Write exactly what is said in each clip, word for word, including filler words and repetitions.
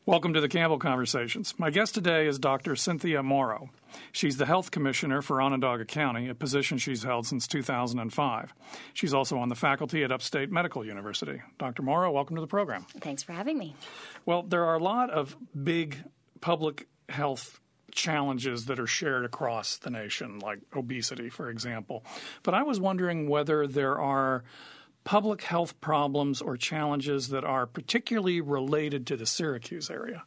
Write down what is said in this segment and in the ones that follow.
Welcome to the Campbell Conversations. My guest today is Doctor Cynthia Morrow. She's the Health Commissioner for Onondaga County, a position she's held since two thousand five. She's also on the faculty at Upstate Medical University. Doctor Morrow, welcome to the program. Thanks for having me. Well, there are a lot of big public health challenges that are shared across the nation, like obesity, for example. But I was wondering whether there are public health problems or challenges that are particularly related to the Syracuse area.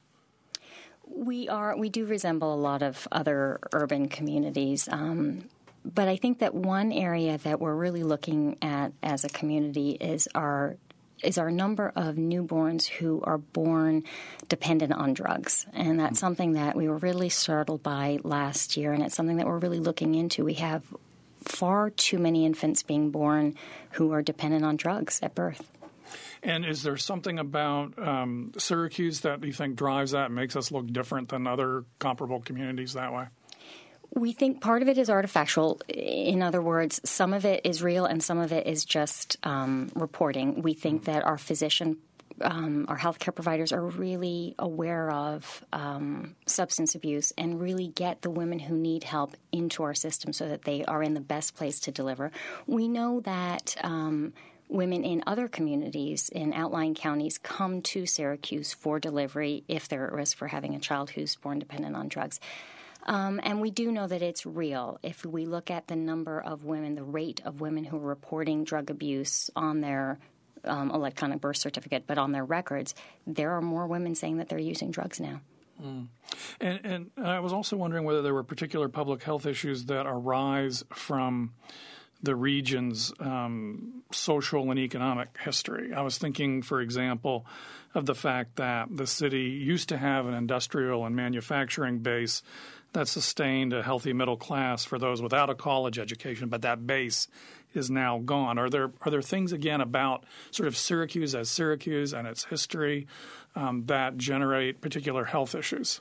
We are we do resemble a lot of other urban communities, um, but I think that one area that we're really looking at as a community is our is our number of newborns who are born dependent on drugs. And that's something that we were really startled by last year, and it's something that we're really looking into. We have far too many infants being born who are dependent on drugs at birth. And is there something about um, Syracuse that you think drives that and makes us look different than other comparable communities that way? We think part of it is artifactual. In other words, some of it is real and some of it is just um, reporting. We think that our physician Um, our healthcare providers are really aware of um, substance abuse and really get the women who need help into our system so that they are in the best place to deliver. We know that um, women in other communities in outlying counties come to Syracuse for delivery if they're at risk for having a child who's born dependent on drugs. Um, and we do know that it's real. If we look at the number of women, the rate of women who are reporting drug abuse on their Um, electronic birth certificate, but on their records, there are more women saying that they're using drugs now. Mm. And, and I was also wondering whether there were particular public health issues that arise from the region's um, social and economic history. I was thinking, for example, of the fact that the city used to have an industrial and manufacturing base that sustained a healthy middle class for those without a college education, but that base is now gone. Are there are there things, again, about sort of Syracuse as Syracuse and its history um, that generate particular health issues?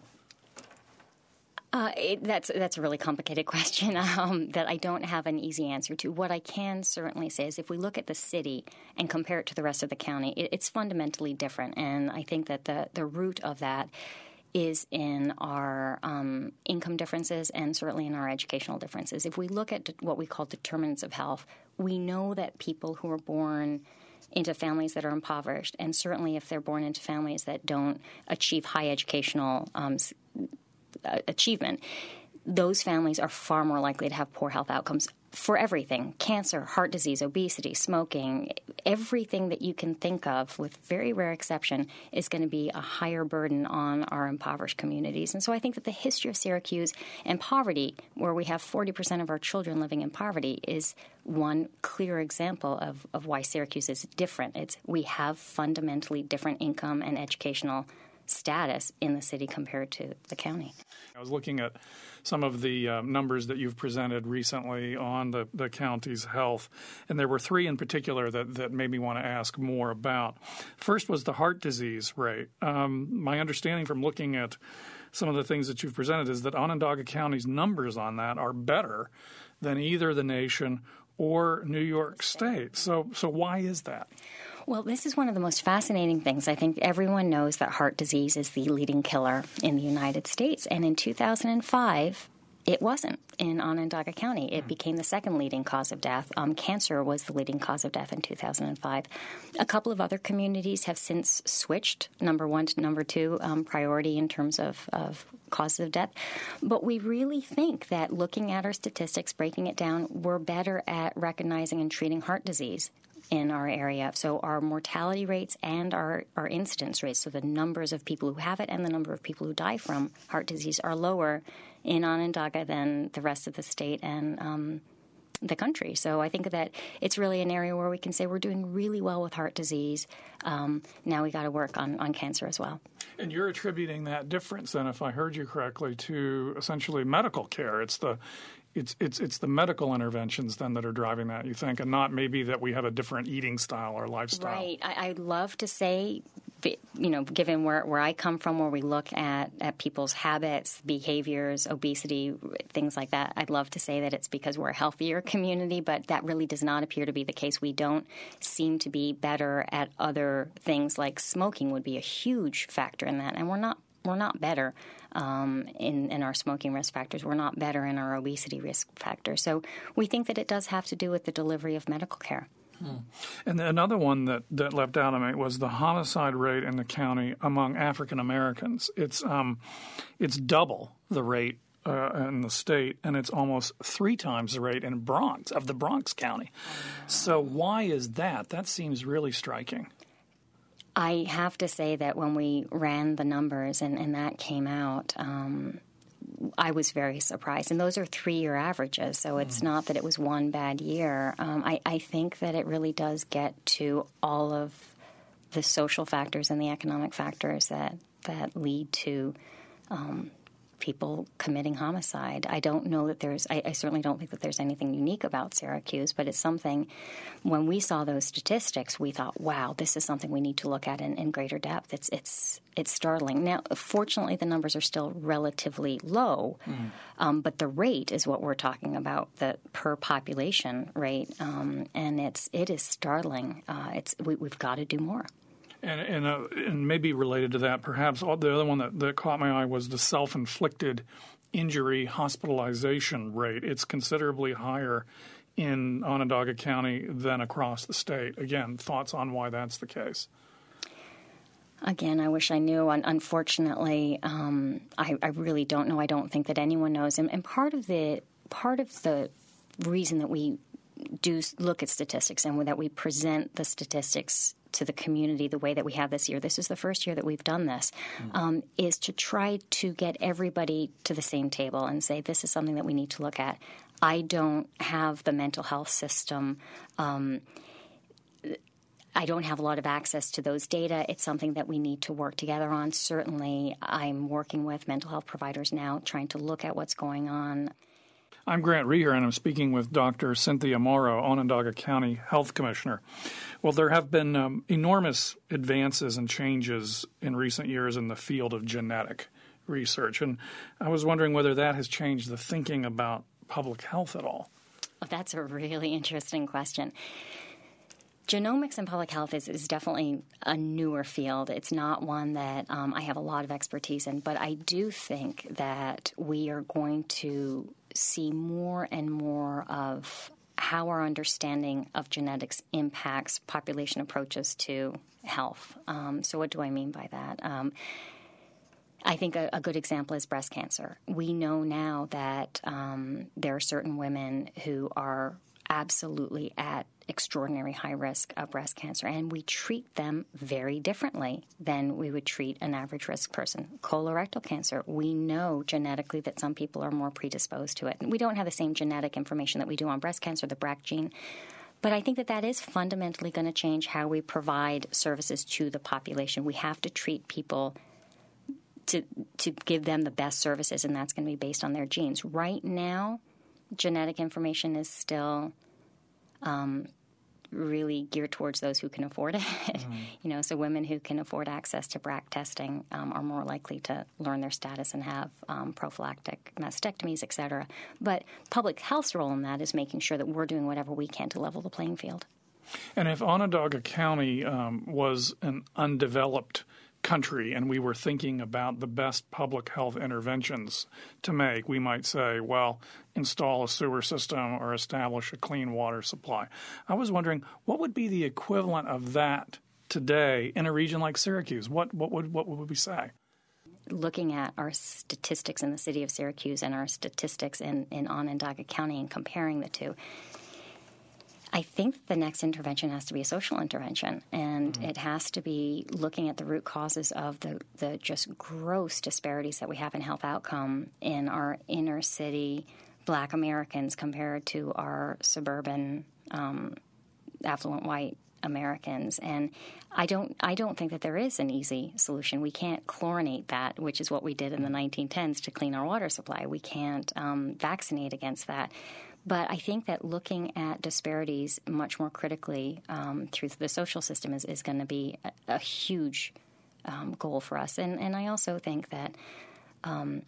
Uh, it, that's that's a really complicated question um, that I don't have an easy answer to. What I can certainly say is if we look at the city and compare it to the rest of the county, it, it's fundamentally different. And I think that the, the root of that is in our um, income differences and certainly in our educational differences. If we look at what we call determinants of health, we know that people who are born into families that are impoverished, and certainly if they're born into families that don't achieve high educational um, achievement, those families are far more likely to have poor health outcomes for everything: cancer, heart disease, obesity, smoking. Everything that you can think of, with very rare exception, is going to be a higher burden on our impoverished communities. And so I think that the history of Syracuse and poverty, where we have forty percent of our children living in poverty, is one clear example of, of why Syracuse is different. It's we have fundamentally different income and educational status in the city compared to the county. I was looking at some of the uh, numbers that you've presented recently on the, the county's health, and there were three in particular that, that made me want to ask more about. First was the heart disease rate. Um, my understanding from looking at some of the things that you've presented is that Onondaga County's numbers on that are better than either the nation or New York State. So, so why is that? Well, this is one of the most fascinating things. I think everyone knows that heart disease is the leading killer in the United States. And in two thousand five, it wasn't in Onondaga County. It became the second leading cause of death. Um, cancer was the leading cause of death in two thousand five. A couple of other communities have since switched number one to number two um, priority in terms of, of causes of death. But we really think that looking at our statistics, breaking it down, we're better at recognizing and treating heart disease in our area. So our mortality rates and our, our incidence rates, so the numbers of people who have it and the number of people who die from heart disease, are lower in Onondaga than the rest of the state and um, the country. So I think that it's really an area where we can say we're doing really well with heart disease. Um, now we got to work on, on cancer as well. And you're attributing that difference, then, if I heard you correctly, to essentially medical care. It's the it's it's it's the medical interventions then that are driving that, you think, and not maybe that we have a different eating style or lifestyle. Right. I, I'd love to say, you know, given where, where I come from, where we look at, at people's habits, behaviors, obesity, things like that, I'd love to say that it's because we're a healthier community, but that really does not appear to be the case. We don't seem to be better at other things, like smoking would be a huge factor in that, and we're not we're not better um, in, in our smoking risk factors. We're not better in our obesity risk factors. So we think that it does have to do with the delivery of medical care. Hmm. And another one that, that leapt out at me was the homicide rate in the county among African Americans. It's um, it's double the rate uh, in the state, and it's almost three times the rate in Bronx of the Bronx County. So why is that? That seems really striking. I have to say that when we ran the numbers and, and that came out, um, I was very surprised. And those are three-year averages, so it's mm. not that it was one bad year. Um, I, I think that it really does get to all of the social factors and the economic factors that, that lead to um, people committing homicide. I don't know that there's I, I certainly don't think that there's anything unique about Syracuse, but it's something, when we saw those statistics, we thought, wow, this is something we need to look at in, in greater depth. It's it's it's startling. Now, fortunately, the numbers are still relatively low, mm. um, but the rate is what we're talking about, the per population rate, um, and it's it is startling. Uh, it's we, we've got to do more. And and, uh, and maybe related to that, perhaps the other one that, that caught my eye was the self-inflicted injury hospitalization rate. It's considerably higher in Onondaga County than across the state. Again, thoughts on why that's the case? Again, I wish I knew. Unfortunately, um, I, I really don't know. I don't think that anyone knows. And, and part of the part of the reason that we do look at statistics and that we present the statistics to the community the way that we have this year, this is the first year that we've done this, mm-hmm. um, is to try to get everybody to the same table and say this is something that we need to look at. I don't have the mental health system. Um, I don't have a lot of access to those data. It's something that we need to work together on. Certainly, I'm working with mental health providers now, trying to look at what's going on. I'm Grant Reher, and I'm speaking with Doctor Cynthia Morrow, Onondaga County Health Commissioner. Well, there have been um, enormous advances and changes in recent years in the field of genetic research, and I was wondering whether that has changed the thinking about public health at all. Oh, that's a really interesting question. Genomics in public health is, is definitely a newer field. It's not one that um, I have a lot of expertise in, but I do think that we are going to see more and more of how our understanding of genetics impacts population approaches to health. Um, so what do I mean by that? Um, I think a, a good example is breast cancer. We know now that um, there are certain women who are absolutely at extraordinary high risk of breast cancer, and we treat them very differently than we would treat an average risk person. Colorectal cancer, we know genetically that some people are more predisposed to it. And we don't have the same genetic information that we do on breast cancer, the B R C A gene. But I think that that is fundamentally going to change how we provide services to the population. We have to treat people to to give them the best services, and that's going to be based on their genes. Right now, genetic information is still um, really geared towards those who can afford it. Mm-hmm. You know, so women who can afford access to B R C A testing um, are more likely to learn their status and have um, prophylactic mastectomies, et cetera. But public health's role in that is making sure that we're doing whatever we can to level the playing field. And if Onondaga County um, was an undeveloped country and we were thinking about the best public health interventions to make, we might say, well, install a sewer system or establish a clean water supply. I was wondering, what would be the equivalent of that today in a region like Syracuse? What what would what would we say? Looking at our statistics in the city of Syracuse and our statistics in, in Onondaga County and comparing the two, I think the next intervention has to be a social intervention, and mm-hmm. it has to be looking at the root causes of the, the just gross disparities that we have in health outcome in our inner city Black Americans compared to our suburban um, affluent white Americans. And I don't I don't think that there is an easy solution. We can't chlorinate that, which is what we did in the nineteen tens to clean our water supply. We can't um, vaccinate against that. But I think that looking at disparities much more critically um, through the social system is, is going to be a, a huge um, goal for us. And, and I also think that um,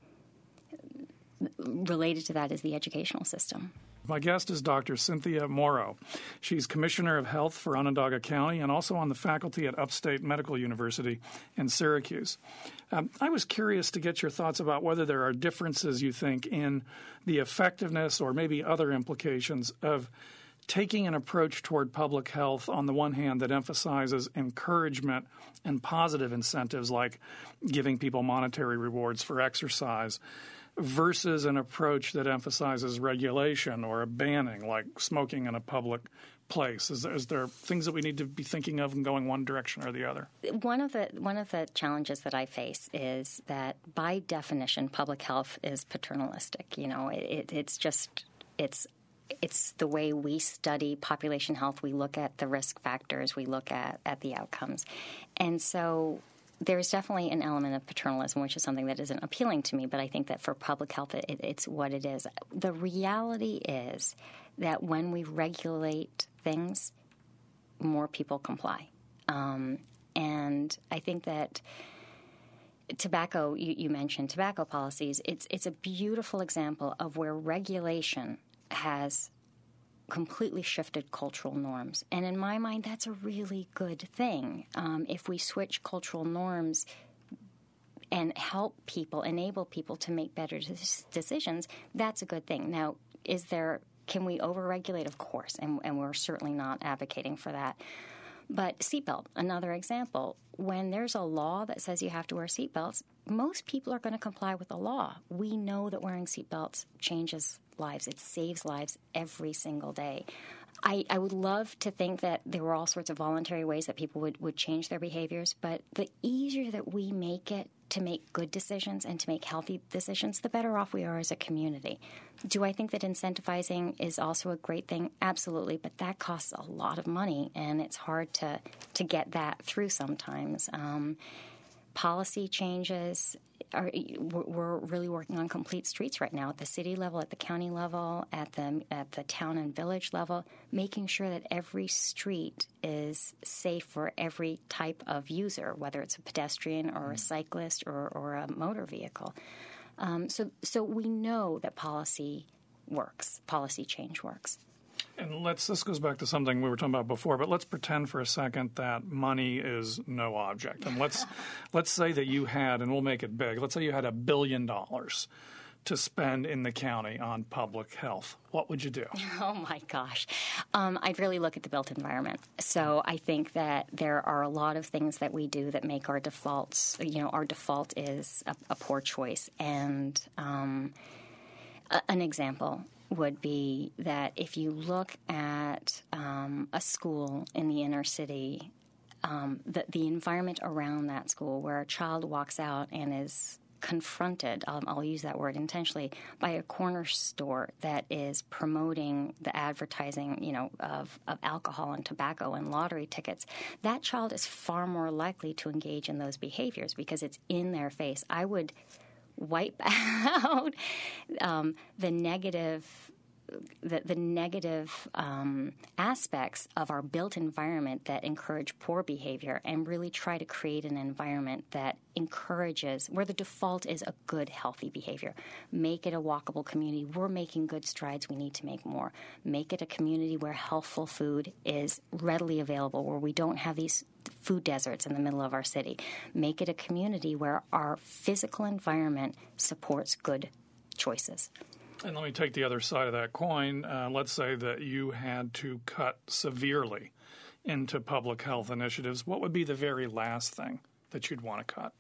related to that is the educational system. My guest is Doctor Cynthia Morrow. She's Commissioner of Health for Onondaga County and also on the faculty at Upstate Medical University in Syracuse. Um, I was curious to get your thoughts about whether there are differences, you think, in the effectiveness or maybe other implications of taking an approach toward public health on the one hand that emphasizes encouragement and positive incentives like giving people monetary rewards for exercise versus an approach that emphasizes regulation or a banning, like smoking in a public place. Is, is there things that we need to be thinking of and going one direction or the other? One of the one of the challenges that I face is that, by definition, public health is paternalistic. You know, it, it, it's just it's it's the way we study population health. We look at the risk factors. We look at, at the outcomes, and so there's definitely an element of paternalism, which is something that isn't appealing to me, but I think that for public health, it, it's what it is. The reality is that when we regulate things, more people comply. Um, and I think that tobacco, you, you mentioned tobacco policies, it's it's a beautiful example of where regulation has completely shifted cultural norms. And in my mind, that's a really good thing. Um, if we switch cultural norms and help people, enable people to make better des- decisions, that's a good thing. Now, is there, can we overregulate? Of course, and, and we're certainly not advocating for that. But seatbelt, another example. When there's a law that says you have to wear seatbelts, most people are going to comply with the law. We know that wearing seatbelts changes lives. It saves lives every single day. I, I would love to think that there were all sorts of voluntary ways that people would, would change their behaviors, but the easier that we make it to make good decisions and to make healthy decisions, the better off we are as a community. Do I think that incentivizing is also a great thing? Absolutely, but that costs a lot of money, and it's hard to, to get that through sometimes. Um, policy changes, are, we're really working on complete streets right now at the city level, at the county level, at the at the town and village level, making sure that every street is safe for every type of user, whether it's a pedestrian or a cyclist or, or a motor vehicle. Um, so, so we know that policy works, policy change works. And let's this goes back to something we were talking about before, but let's pretend for a second that money is no object. And let's let's say that you had, and we'll make it big, let's say you had a billion dollars to spend in the county on public health. What would you do? Oh, my gosh. Um, I'd really look at the built environment. So I think that there are a lot of things that we do that make our defaults, you know, our default is a, a poor choice. And um, a, an example would be that if you look at um, a school in the inner city, um, the, the environment around that school where a child walks out and is confronted, um, I'll use that word intentionally, by a corner store that is promoting the advertising, you know, of, of alcohol and tobacco and lottery tickets, that child is far more likely to engage in those behaviors because it's in their face. I would wipe out um, the negative the, the negative um, aspects of our built environment that encourage poor behavior and really try to create an environment that encourages, where the default is a good, healthy behavior. Make it a walkable community. We're making good strides. We need to make more. Make it a community where healthful food is readily available, where we don't have these food deserts in the middle of our city. Make it a community where our physical environment supports good choices. And let me take the other side of that coin. Uh, let's say that you had to cut severely into public health initiatives. What would be the very last thing that you'd want to cut?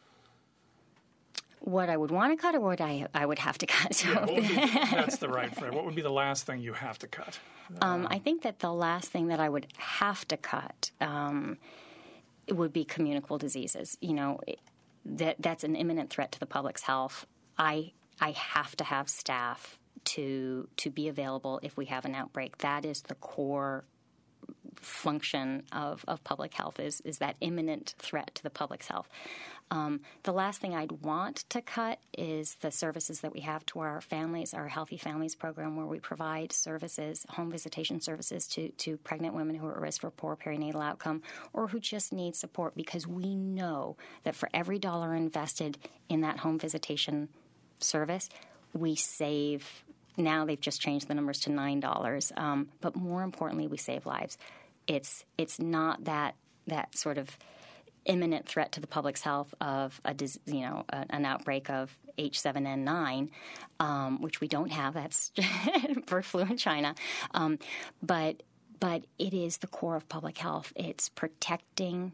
What I would want to cut, or what I I would have to cut? So. Yeah, what would be, that's the right phrase. What would be the last thing you have to cut? Um, I think that the last thing that I would have to cut um, it would be communicable diseases. You know, that that's an imminent threat to the public's health. I I have to have staff to to be available if we have an outbreak. That is the core function of, of public health is, is that imminent threat to the public's health. Um, the last thing I'd want to cut is the services that we have to our families, our Healthy Families program, where we provide services, home visitation services to, to pregnant women who are at risk for poor perinatal outcome or who just need support, because we know that for every dollar invested in that home visitation service, we save, now they've just changed the numbers to nine dollars, um, but more importantly, we save lives. It's it's not that that sort of imminent threat to the public's health of a, you know, an outbreak of H seven N nine, um, which we don't have. That's bird flu in China. Um, but but it is the core of public health. It's protecting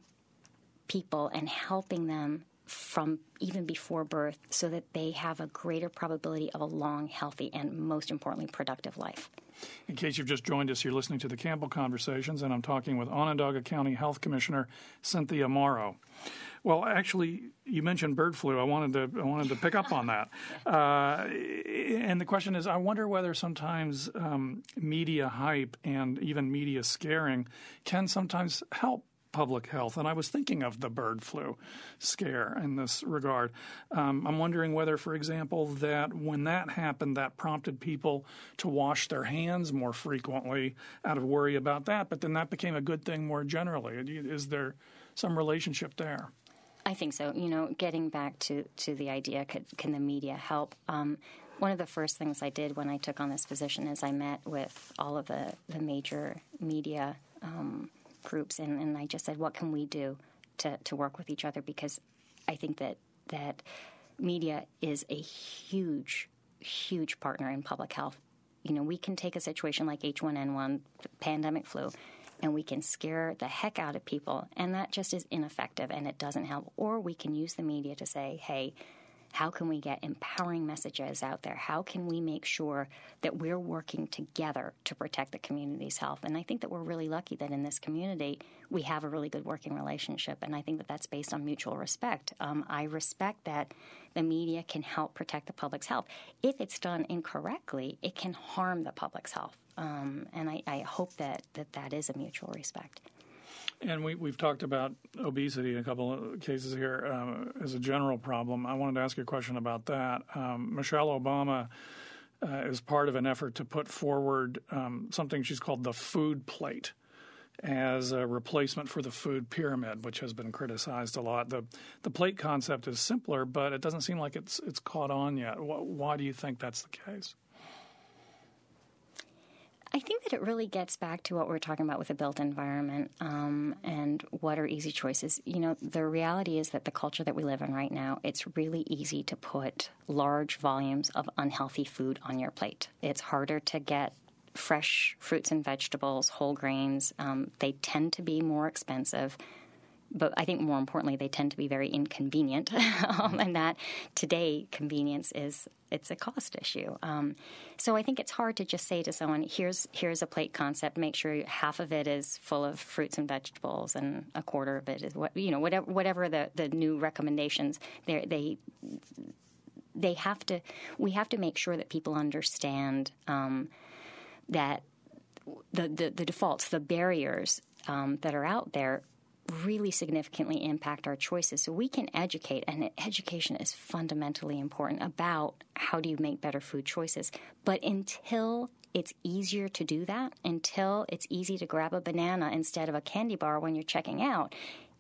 people and helping them from even before birth so that they have a greater probability of a long, healthy, and most importantly, productive life. In case you've just joined us, you're listening to the Campbell Conversations, and I'm talking with Onondaga County Health Commissioner Cynthia Morrow. Well, actually, you mentioned bird flu. I wanted to I wanted to pick up on that. Uh, and the question is, I wonder whether sometimes um, media hype and even media scaring can sometimes help public health. And I was thinking of the bird flu scare in this regard. Um, I'm wondering whether, for example, that when that happened, that prompted people to wash their hands more frequently out of worry about that. But then that became a good thing more generally. Is there some relationship there? I think so. You know, getting back to, to the idea, could, can the media help? Um, one of the first things I did when I took on this position is I met with all of the, the major media um groups, and, and I just said, what can we do to, to work with each other? Because I think that that media is a huge, huge partner in public health. You know, we can take a situation like H one N one, pandemic flu, and we can scare the heck out of people, and that just is ineffective and it doesn't help. Or we can use the media to say, hey, how can we get empowering messages out there? How can we make sure that we're working together to protect the community's health? And I think that we're really lucky that in this community we have a really good working relationship, and I think that that's based on mutual respect. Um, I respect that the media can help protect the public's health. If it's done incorrectly, it can harm the public's health, um, and I, I hope that, that that is a mutual respect. And we, we've talked about obesity in a couple of cases here uh, as a general problem. I wanted to ask you a question about that. Um, Michelle Obama uh, is part of an effort to put forward um, something she's called the food plate as a replacement for the food pyramid, which has been criticized a lot. The the plate concept is simpler, but it doesn't seem like it's it's caught on yet. Why do you think that's the case? I think that it really gets back to what we're talking about with the built environment um, and what are easy choices. You know, the reality is that the culture that we live in right now, it's really easy to put large volumes of unhealthy food on your plate. It's harder to get fresh fruits and vegetables, whole grains. Um, they tend to be more expensive. But I think more importantly, they tend to be very inconvenient, um, and that today convenience is it's a cost issue. Um, so I think it's hard to just say to someone, "Here's here's a plate concept. Make sure half of it is full of fruits and vegetables, and a quarter of it is what you know whatever whatever the, the new recommendations. They they have to we have to make sure that people understand um, that the, the the defaults, the barriers um, that are out there, really significantly impact our choices. So we can educate, and education is fundamentally important about how do you make better food choices. But until it's easier to do that, until it's easy to grab a banana instead of a candy bar when you're checking out,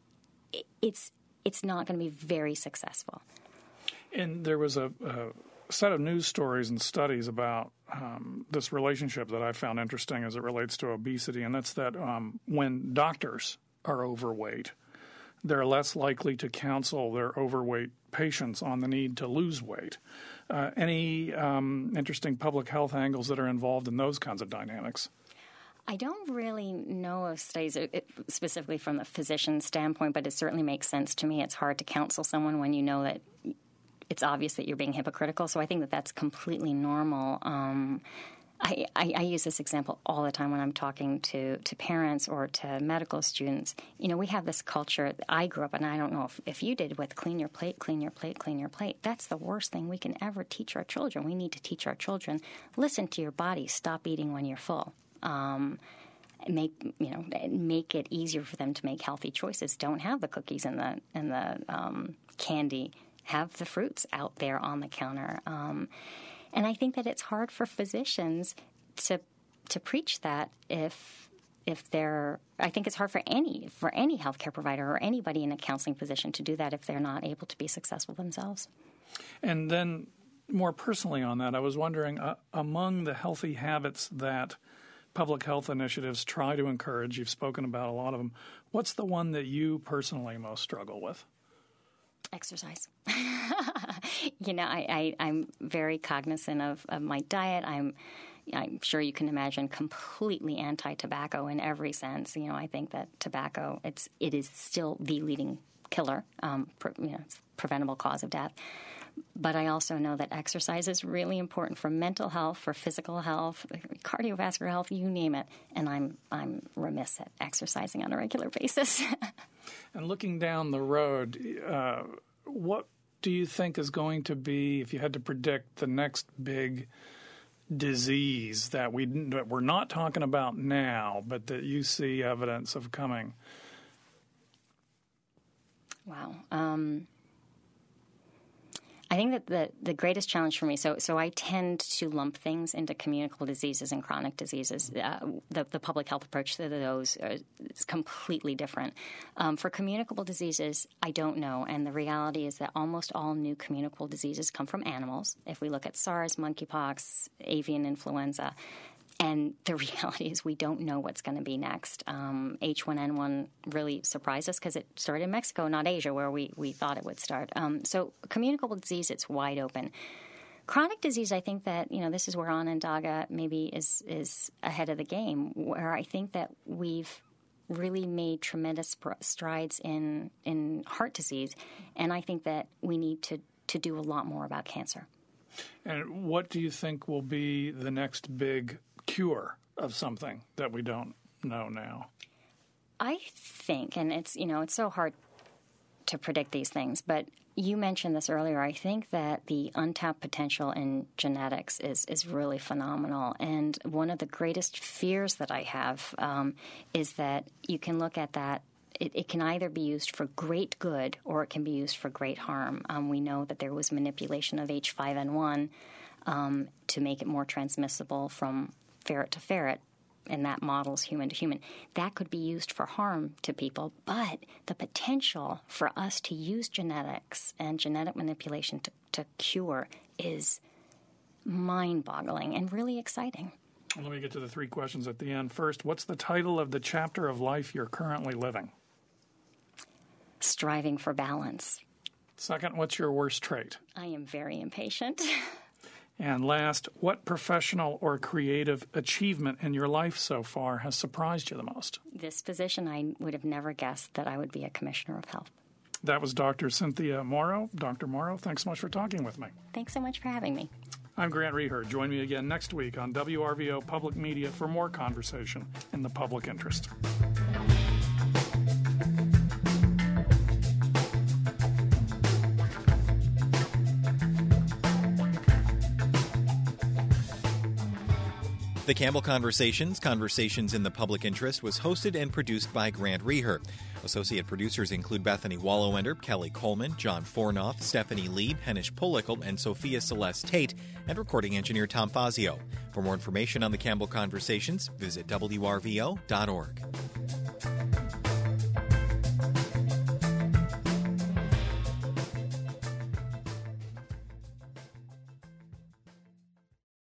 it's it's not going to be very successful. And there was a, a set of news stories and studies about um, this relationship that I found interesting as it relates to obesity, and that's that um, when doctors are overweight, they're less likely to counsel their overweight patients on the need to lose weight. Uh, any um, interesting public health angles that are involved in those kinds of dynamics? I don't really know of studies specifically from the physician standpoint, but it certainly makes sense to me. It's hard to counsel someone when you know that it's obvious that you're being hypocritical, so I think that that's completely normal. Um, I, I, I use this example all the time when I'm talking to, to parents or to medical students. You know, we have this culture. I grew up, and I don't know if, if you did, with clean your plate, clean your plate, clean your plate. That's the worst thing we can ever teach our children. We need to teach our children, listen to your body, stop eating when you're full. Um, make you know make it easier for them to make healthy choices. Don't have the cookies and the and the um, candy. Have the fruits out there on the counter. Um, and I think that it's hard for physicians to to preach that if if they're. I think it's hard for any for any healthcare provider or anybody in a counseling position to do that if they're not able to be successful themselves. And then, more personally on that, I was wondering uh, among the healthy habits that public health initiatives try to encourage, you've spoken about a lot of them, what's the one that you personally most struggle with? Exercise. you know, I, I, I'm very cognizant of, of my diet. I'm I'm sure you can imagine completely anti-tobacco in every sense. You know, I think that tobacco, it's it is still the leading killer, um, pre, you know, it's preventable cause of death. But I also know that exercise is really important for mental health, for physical health, cardiovascular health, you name it. And I'm I'm remiss at exercising on a regular basis. And looking down the road, uh, what do you think is going to be, if you had to predict, the next big disease that, we, that we're not talking about now, but that you see evidence of coming? Wow. Um, I think that the, the greatest challenge for me, so so I tend to lump things into communicable diseases and chronic diseases. Uh, the, the public health approach to those is completely different. Um, for communicable diseases, I don't know, and the reality is that almost all new communicable diseases come from animals. If we look at SARS, monkeypox, avian influenza, and the reality is we don't know what's going to be next. Um, H one N one really surprised us because it started in Mexico, not Asia, where we, we thought it would start. Um, so communicable disease, it's wide open. Chronic disease, I think that, you know, this is where Onondaga maybe is, is ahead of the game, where I think that we've really made tremendous strides in, in heart disease, and I think that we need to, to do a lot more about cancer. And what do you think will be the next big cure of something that we don't know now? I think, and it's, you know, it's so hard to predict these things, but you mentioned this earlier. I think that the untapped potential in genetics is, is really phenomenal. And one of the greatest fears that I have um, is that you can look at that. It, it can either be used for great good or it can be used for great harm. Um, we know that there was manipulation of H five N one um, to make it more transmissible from ferret to ferret, and that models human to human. That could be used for harm to people, but the potential for us to use genetics and genetic manipulation to, to cure is mind-boggling and really exciting. Well, let me get to the three questions at the end. First, what's the title of the chapter of life you're currently living? Striving for balance. Second, what's your worst trait? I am very impatient. And last, what professional or creative achievement in your life so far has surprised you the most? This position, I would have never guessed that I would be a commissioner of health. That was Doctor Cynthia Morrow. Doctor Morrow, thanks so much for talking with me. Thanks so much for having me. I'm Grant Reher. Join me again next week on W R V O Public Media for more conversation in the public interest. The Campbell Conversations, Conversations in the Public Interest, was hosted and produced by Grant Reher. Associate producers include Bethany Wallowender, Kelly Coleman, John Fornoff, Stephanie Lieb, Henish Pulickel, and Sophia Celeste Tate, and recording engineer Tom Fazio. For more information on the Campbell Conversations, visit W R V O dot org.